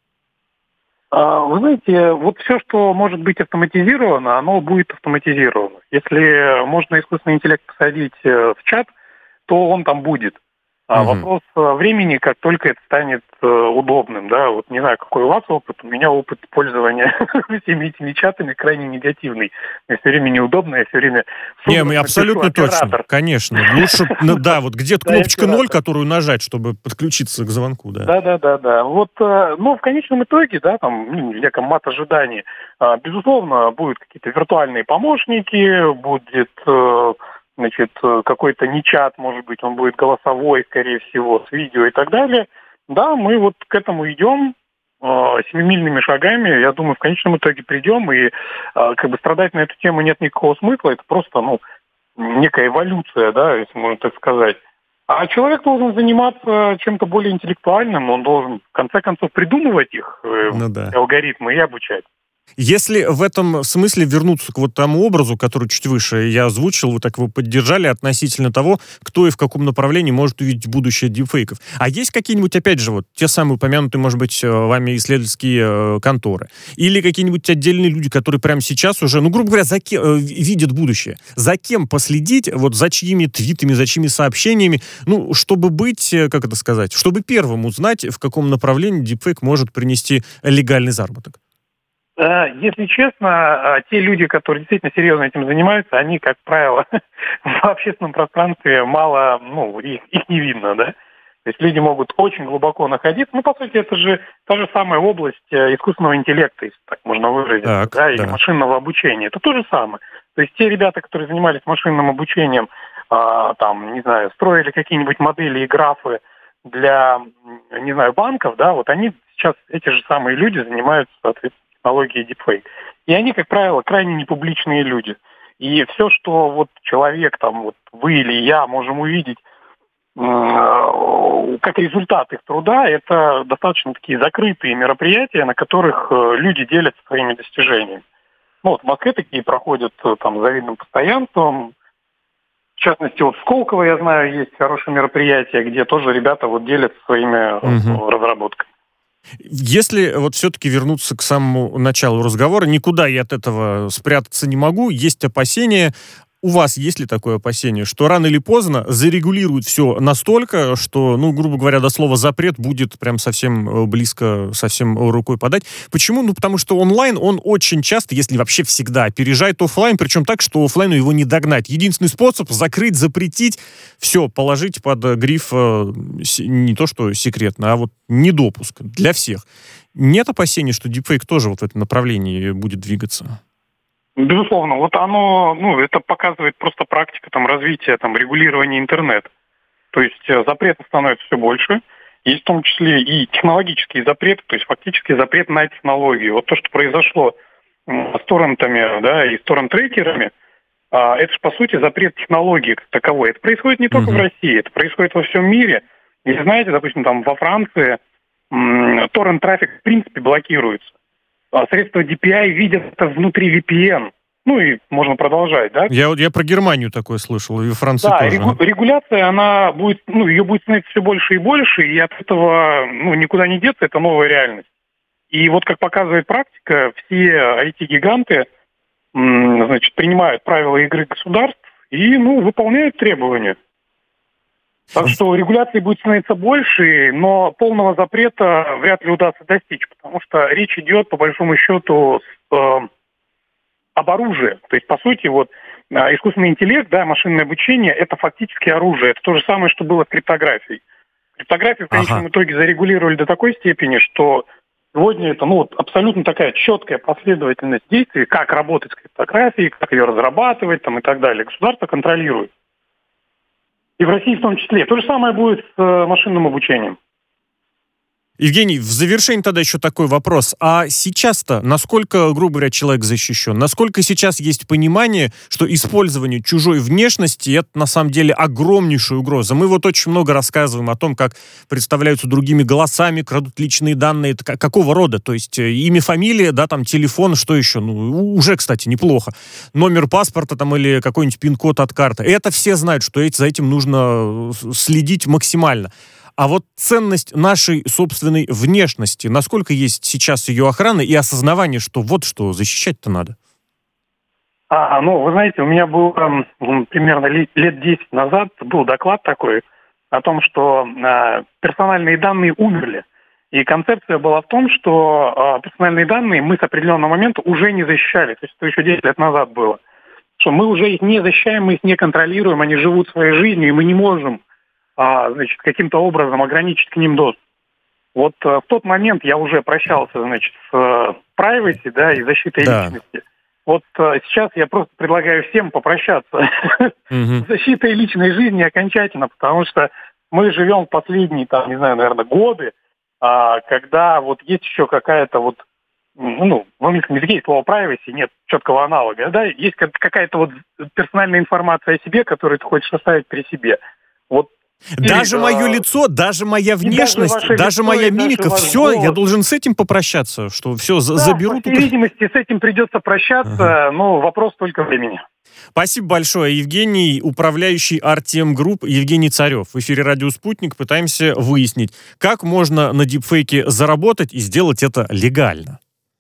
C: Вы знаете, вот все, что может быть автоматизировано, оно будет автоматизировано. Если можно искусственный интеллект посадить в чат, то он там будет. А угу. Вопрос времени, как только это станет удобным, да, вот не знаю, какой у вас опыт, у меня опыт пользования всеми этими чатами крайне негативный. Мне все время неудобно, я все время...
B: Не, мы абсолютно точно, конечно. Лучше, ну да, вот где-то кнопочка ноль, которую нажать, чтобы подключиться к звонку, да.
C: Да-да-да-да. Вот, ну, в конечном итоге, да, там, в неком мат-ожидании, безусловно, будут какие-то виртуальные помощники, будет... Значит, какой-то не чат, может быть, он будет голосовой, скорее всего, с видео и так далее. Да, мы вот к этому идем э, семимильными шагами. Я думаю, в конечном итоге придем, и э, как бы страдать на эту тему нет никакого смысла. Это просто, ну, некая эволюция, да, если можно так сказать. А человек должен заниматься чем-то более интеллектуальным, он должен, в конце концов, придумывать их, э, ну, да. алгоритмы и обучать.
B: Если в этом смысле вернуться к вот тому образу, который чуть выше я озвучил, вы так его поддержали относительно того, кто и в каком направлении может увидеть будущее дипфейков. А есть какие-нибудь, опять же, вот те самые упомянутые, может быть, вами исследовательские конторы? Или какие-нибудь отдельные люди, которые прямо сейчас уже, ну, грубо говоря, за кем, видят будущее? За кем последить, вот за чьими твитами, за чьими сообщениями, ну, чтобы быть, как это сказать, чтобы первым узнать, в каком направлении дипфейк может принести легальный заработок?
C: Если честно, те люди, которые действительно серьезно этим занимаются, они, как правило, в общественном пространстве мало, ну, их, их не видно, да. То есть люди могут очень глубоко находиться. Ну, по сути, это же та же самая область искусственного интеллекта, если так можно выразиться, так, да, или да. машинного обучения. Это то же самое. То есть те ребята, которые занимались машинным обучением, а, там, не знаю, строили какие-нибудь модели и графы для, не знаю, банков, да, вот они сейчас, эти же самые люди занимаются, соответственно, технологии deepfake. И они, как правило, крайне непубличные люди. И все, что вот человек, там, вот вы или я можем увидеть э, как результат их труда, это достаточно такие закрытые мероприятия, на которых э, люди делятся своими достижениями. Ну, вот в Москве такие проходят там с завидным постоянством. В частности, вот в Сколково, я знаю, есть хорошее мероприятие, где тоже ребята вот делятся своими угу. разработками.
B: Если вот все-таки вернуться к самому началу разговора, никуда я от этого спрятаться не могу, есть опасения. У вас есть ли такое опасение, что рано или поздно зарегулируют все настолько, что, ну, грубо говоря, до слова запрет будет прям совсем близко, совсем рукой подать? Почему? Ну, потому что онлайн, он очень часто, если вообще всегда, опережает офлайн, причем так, что офлайну его не догнать. Единственный способ — закрыть, запретить, все, положить под гриф не то что секретно, а вот недопуск для всех. Нет опасений, что дипфейк тоже вот в этом направлении будет двигаться?
C: Безусловно, вот оно, ну, это показывает просто практика там развития, там, регулирования интернета. То есть запретов становится все больше, есть в том числе и технологические запреты, то есть фактически запрет на технологии. Вот то, что произошло с торрентами, да, и с торрент-трекерами, это же, по сути, запрет технологии как таковой. Это происходит не только mm-hmm. в России, это происходит во всем мире. И знаете, допустим, там во Франции торрент-трафик в принципе блокируется. Средства ди пи ай видят это внутри ви пи эн. Ну и можно продолжать, да?
B: Я, я про Германию такое слышал, и Францию
C: да,
B: тоже.
C: Да, регуляция, она будет, ну, ее будет становиться все больше и больше, и от этого, ну, никуда не деться, это новая реальность. И вот, как показывает практика, все ай ти-гиганты, значит, принимают правила игры государств и, ну, выполняют требования. Так что регуляции будет становиться больше, но полного запрета вряд ли удастся достичь, потому что речь идет, по большому счету, с, э, об оружии. То есть, по сути, вот искусственный интеллект, да, машинное обучение – это фактически оружие. Это то же самое, что было с криптографией. Криптографию в конечном ага. итоге зарегулировали до такой степени, что сегодня это ну, вот, абсолютно такая четкая последовательность действий, как работать с криптографией, как ее разрабатывать там, и так далее. Государство контролирует. И в России в том числе. То же самое будет с э, машинным обучением.
B: Евгений, в завершении тогда еще такой вопрос. А сейчас-то насколько, грубо говоря, человек защищен? Насколько сейчас есть понимание, что использование чужой внешности — это на самом деле огромнейшая угроза? Мы вот очень много рассказываем о том, как представляются другими голосами, крадут личные данные. Это какого рода? То есть имя, фамилия, да, там телефон, что еще? Ну, уже, кстати, неплохо. Номер паспорта там или какой-нибудь пин-код от карты. Это все знают, что за этим нужно следить максимально. А вот ценность нашей собственной внешности, насколько есть сейчас ее охрана и осознавание, что вот что защищать-то надо?
C: А, ну, вы знаете, у меня был там, примерно лет десять назад был доклад такой о том, что э, персональные данные умерли. И концепция была в том, что э, персональные данные мы с определенного момента уже не защищали. То есть это еще десять лет назад было. Что мы уже их не защищаем, мы их не контролируем, они живут своей жизнью, и мы не можем А, значит, каким-то образом ограничить к ним доступ. Вот а, в тот момент я уже прощался, значит, с а, privacy, да, и защитой да. личности. Вот а, сейчас я просто предлагаю всем попрощаться с защитой личной жизни окончательно, потому что мы живем в последние, там, не знаю, наверное, годы, а, когда вот есть еще какая-то вот, ну, в английском языке есть слово privacy, нет четкого аналога, да, есть какая-то вот персональная информация о себе, которую ты хочешь оставить при себе. Вот
B: Даже и, мое а... лицо, даже моя внешность, даже, даже моя мимика, даже все, голос. Я должен с этим попрощаться, что все да, заберут.
C: По всей видимости, с этим придется прощаться, ага. но вопрос только времени.
B: Спасибо большое, Евгений, управляющий Артем Групп Евгений Царев. В эфире «Радио Спутник» пытаемся выяснить, как можно на дипфейке заработать и сделать это легально.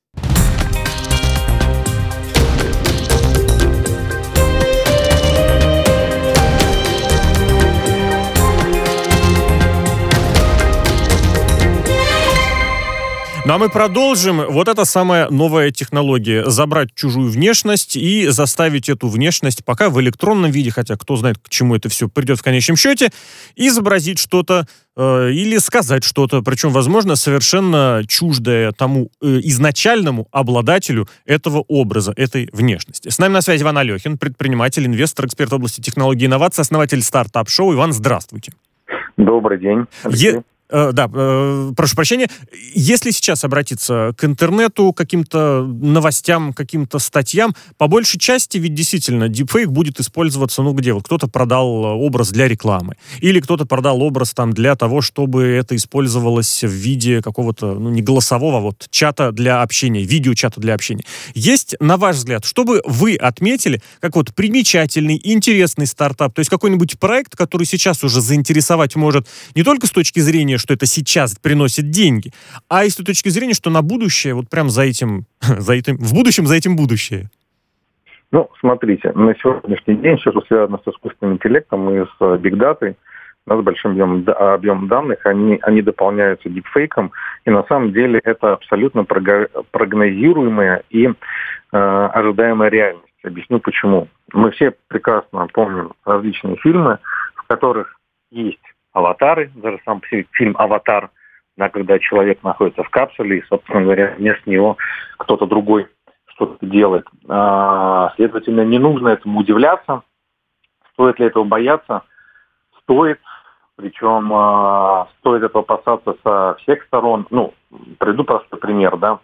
B: Ну а мы продолжим. Вот это самая новая технология. Забрать чужую внешность и заставить эту внешность пока в электронном виде, хотя кто знает, к чему это все придет в конечном счете, изобразить что-то э, или сказать что-то, причем, возможно, совершенно чуждое тому э, изначальному обладателю этого образа, этой внешности. С нами на связи Иван Алехин, предприниматель, инвестор, эксперт в области технологий и инноваций, основатель стартап-шоу. Иван, здравствуйте.
D: Добрый день.
B: Е- Да, прошу прощения. Если сейчас обратиться к интернету, каким-то новостям, каким-то статьям, по большей части ведь действительно дипфейк будет использоваться, ну где вот кто-то продал образ для рекламы, или кто-то продал образ там для того, чтобы это использовалось в виде какого-то, ну не голосового, а вот чата для общения, видеочата для общения. Есть, на ваш взгляд, что бы вы отметили, как вот примечательный, интересный стартап, то есть какой-нибудь проект, который сейчас уже заинтересовать может не только с точки зрения, что это сейчас приносит деньги, а и с той точки зрения, что на будущее, вот прям за этим, за этим, в будущем за этим будущее.
D: Ну, смотрите, на сегодняшний день все, что связано с искусственным интеллектом и с бигдатой, у нас большим объемом, объемом данных, они, они дополняются дипфейком, и на самом деле это абсолютно прогнозируемая и э, ожидаемая реальность. Объясню почему. Мы все прекрасно помним различные фильмы, в которых есть аватары, даже сам фильм «Аватар», да, когда человек находится в капсуле, и, собственно говоря, вместо него кто-то другой что-то делает. А, следовательно, не нужно этому удивляться. Стоит ли этого бояться? Стоит. Причем а, стоит этого опасаться со всех сторон. Ну, приведу простой пример, да.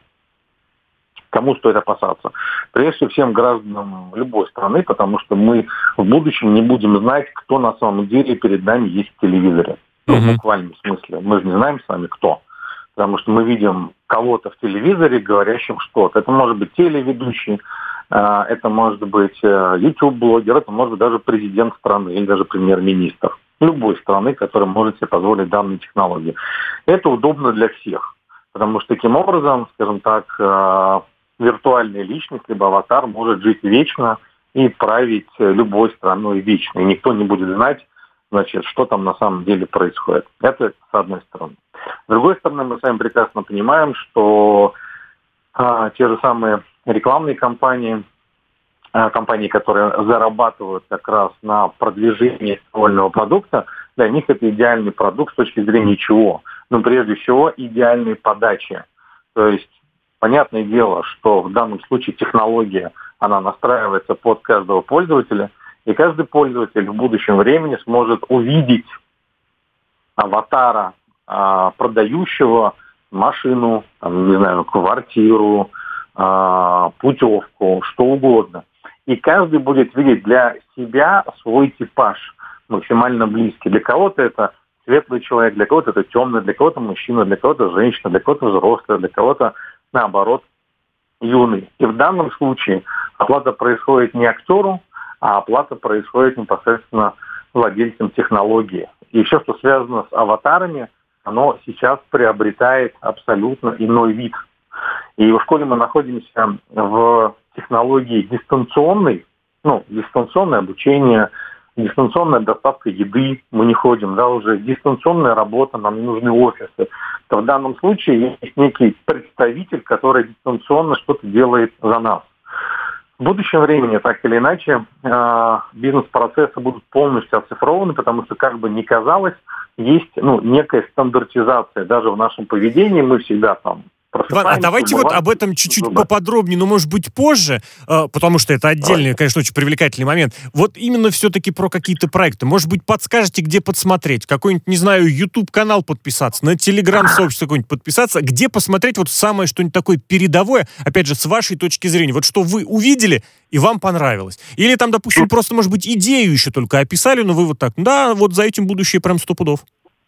D: Кому стоит опасаться? Прежде всего, гражданам любой страны, потому что мы в будущем не будем знать, кто на самом деле перед нами есть в телевизоре. Ну, в буквальном смысле. Мы же не знаем с вами, кто. Потому что мы видим кого-то в телевизоре, говорящим что-то. Это может быть телеведущий, это может быть YouTube-блогер, это может быть даже президент страны или даже премьер-министр любой страны, который может себе позволить данные технологии. Это удобно для всех. Потому что таким образом, скажем так, виртуальная личность, либо аватар может жить вечно и править любой страной вечно. И никто не будет знать, значит, что там на самом деле происходит. Это с одной стороны. С другой стороны, мы с вами прекрасно понимаем, что а, те же самые рекламные кампании, компании, которые зарабатывают как раз на продвижении школьного продукта, для них это идеальный продукт с точки зрения чего? Ну, прежде всего, идеальной подачи. То есть, понятное дело, что в данном случае технология, она настраивается под каждого пользователя, и каждый пользователь в будущем времени сможет увидеть аватара а, продающего машину, там, не знаю, квартиру, а, путевку, что угодно. И каждый будет видеть для себя свой типаж максимально близкий. Для кого-то это светлый человек, для кого-то это темный, для кого-то мужчина, для кого-то женщина, для кого-то взрослый, для кого-то, наоборот, юный. И в данном случае оплата происходит не актеру, а оплата происходит непосредственно владельцам технологии. И все, что связано с аватарами, оно сейчас приобретает абсолютно иной вид. И в школе мы находимся в технологии дистанционной, ну, дистанционное обучение, дистанционная доставка еды, мы не ходим, да, уже дистанционная работа, нам не нужны офисы. То в данном случае есть некий представитель, который дистанционно что-то делает за нас. В будущем времени, так или иначе, бизнес-процессы будут полностью оцифрованы, потому что, как бы ни казалось, есть, ну, некая стандартизация. Даже в нашем поведении мы всегда там...
B: Иван, а давайте вот об этом чуть-чуть зубы. поподробнее, но, может быть, позже, потому что это отдельный, конечно, очень привлекательный момент. Вот именно все-таки про какие-то проекты. Может быть, подскажете, где подсмотреть? Какой-нибудь, не знаю, YouTube-канал подписаться, на Telegram-сообщество какое-нибудь подписаться? Где посмотреть вот самое что-нибудь такое передовое, опять же, с вашей точки зрения? Вот что вы увидели и вам понравилось? Или там, допустим, просто, может быть, идею еще только описали, но вы вот так, да, вот за этим будущее прям сто пудов.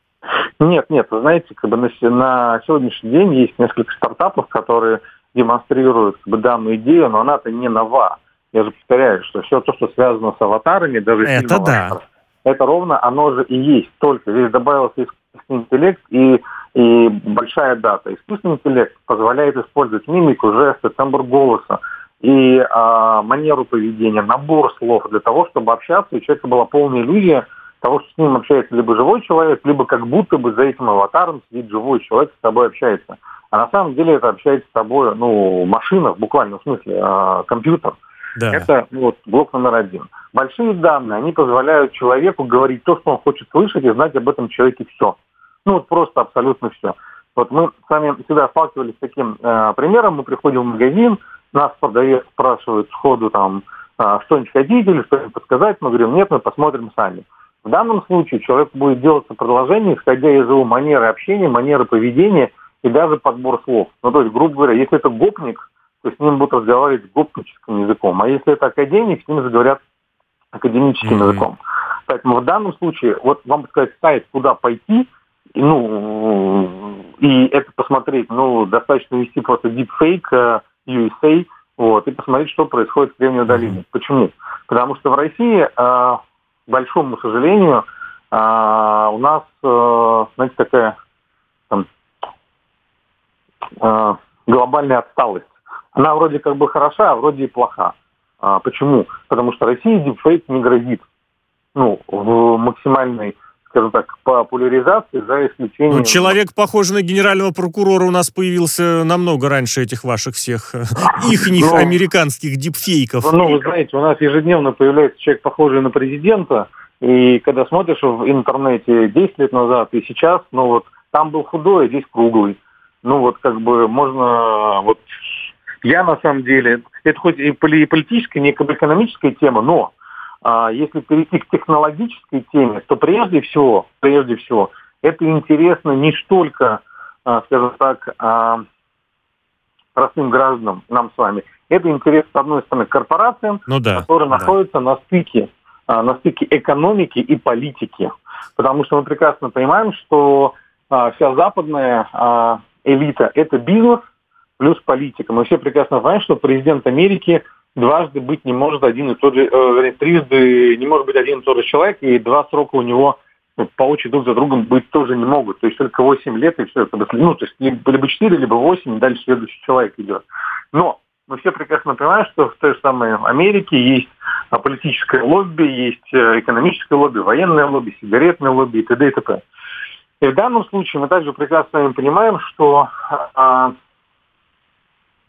D: Нет, нет, вы знаете, как бы на, на сегодняшний день есть несколько стартапов, которые демонстрируют как бы данную идею, но она-то не нова. Я же повторяю, что все то, что связано с аватарами, даже
B: это
D: фильм
B: да.
D: «Аватар», это ровно оно же и есть. Только здесь добавился искусственный интеллект и, и большая дата. Искусственный интеллект позволяет использовать мимику, жесты, тембр голоса и а, манеру поведения, набор слов для того, чтобы общаться, и у человека была полная иллюзия того, что с ним общается либо живой человек, либо как будто бы за этим аватаром сидит живой человек, с тобой общается. А на самом деле это общается с тобой, ну, машина, в буквальном смысле, э, компьютер. Да. Это вот блок номер один. Большие данные, они позволяют человеку говорить то, что он хочет слышать, и знать об этом человеке все. Ну, вот просто абсолютно все. Вот мы с вами всегда сталкивались с таким э, примером. Мы приходим в магазин, нас продавец спрашивает сходу там, э, что-нибудь хотите или что-нибудь подсказать. Мы говорим, нет, мы посмотрим сами. В данном случае человек будет делаться предложение, исходя из его манеры общения, манеры поведения и даже подбор слов. Ну, то есть, грубо говоря, если это гопник, то с ним будут разговаривать гопническим языком. А если это академик, с ним заговорят академическим mm-hmm. языком. Поэтому в данном случае, вот вам сказать сайт, куда пойти, и, ну, и это посмотреть, ну, достаточно ввести просто deepfake ю эс эй, вот, и посмотреть, что происходит в Кремниевой долине. Mm-hmm. Почему? Потому что в России... К большому сожалению, у нас, знаете, такая там, глобальная отсталость. Она вроде как бы хороша, а вроде и плоха. Почему? Потому что России дипфейк не грозит. Ну, в максимальной, скажем так, популяризации, за исключением...
B: Ну, человек, похожий на генерального прокурора, у нас появился намного раньше этих ваших всех ихних ну, американских дипфейков.
D: Ну, вы знаете, у нас ежедневно появляется человек, похожий на президента, и когда смотришь в интернете десять лет назад и сейчас, ну вот, там был худой, а здесь круглый. Ну вот, как бы, можно... Вот, я, на самом деле, это хоть и политическая, не экономическая тема, но... А если перейти к технологической теме, то прежде всего, прежде всего, это интересно не столько, скажем так, простым гражданам, нам с вами. Это интересно, с одной стороны, корпорациям, ну да, которые да. находятся на стыке, на стыке экономики и политики. Потому что мы прекрасно понимаем, что вся западная элита – это бизнес плюс политика. Мы все прекрасно понимаем, что президент Америки – дважды быть не может один и тот же, э, трижды не может быть один и тот же человек, и два срока у него ну, по очереди друг за другом быть тоже не могут. То есть только восемь лет, и все. Ну, то есть либо четыре, либо восемь, и дальше следующий человек идет. Но мы все прекрасно понимаем, что в той же самой Америке есть политическое лобби, есть экономическое лобби, военное лобби, сигаретное лобби и т.д. и т.п. И в данном случае мы также прекрасно понимаем, что... А,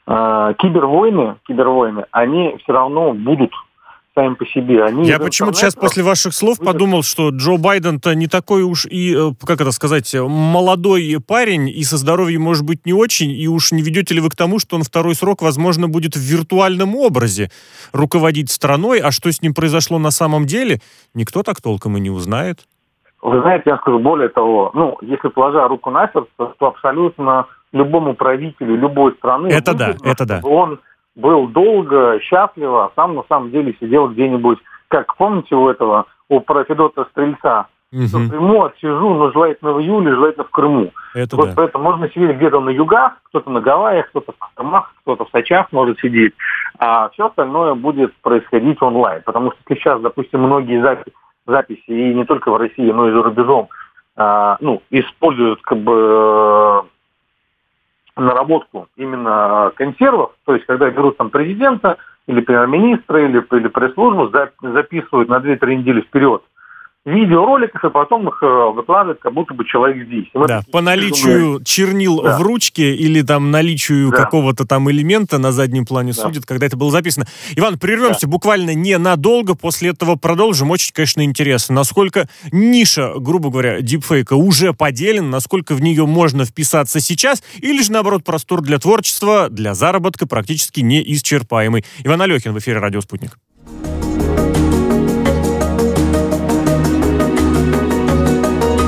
D: э, кибервойны, кибервойны, они все равно будут сами по себе. Они
B: Я почему-то сейчас после ваших слов выйдет. подумал, что Джо Байден-то не такой уж и, как это сказать, молодой парень, и со здоровьем, может быть, не очень, и уж не ведете ли вы к тому, что он второй срок, возможно, будет в виртуальном образе руководить страной, а что с ним произошло на самом деле, никто так толком и не узнает.
D: Вы знаете, я скажу более того, ну, если положа руку на сердце, то абсолютно любому правителю любой страны...
B: Это да, это да.
D: Он был долго, счастливо, а сам на самом деле сидел где-нибудь, как помните у этого, у Федота Стрельца,
B: угу.
D: что в Крыму отсижу, но желательно в июле, желательно в Крыму.
B: Это
D: вот
B: да.
D: Поэтому можно сидеть где-то на югах, кто-то на Гавайях, кто-то в Крымах, кто-то в Сочах может сидеть, а все остальное будет происходить онлайн. Потому что сейчас, допустим, многие записи, записи и не только в России, но и за рубежом, а, ну, используют как бы... наработку именно консервов, то есть когда берут там президента или премьер-министра или, или пресс-службу, записывают на две-три недели вперед видеороликов, и потом их выкладывают, как будто бы человек здесь.
B: Да, по наличию чернил да. в ручке или там наличию да. какого-то там элемента на заднем плане да. судят, когда это было записано. Иван, прервемся да. буквально ненадолго, после этого продолжим. Очень, конечно, интересно, насколько ниша, грубо говоря, дипфейка уже поделена, насколько в нее можно вписаться сейчас, или же, наоборот, простор для творчества, для заработка практически неисчерпаемый. Иван Алехин в эфире «Радио Спутник».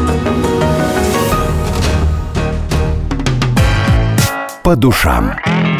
A: По душам.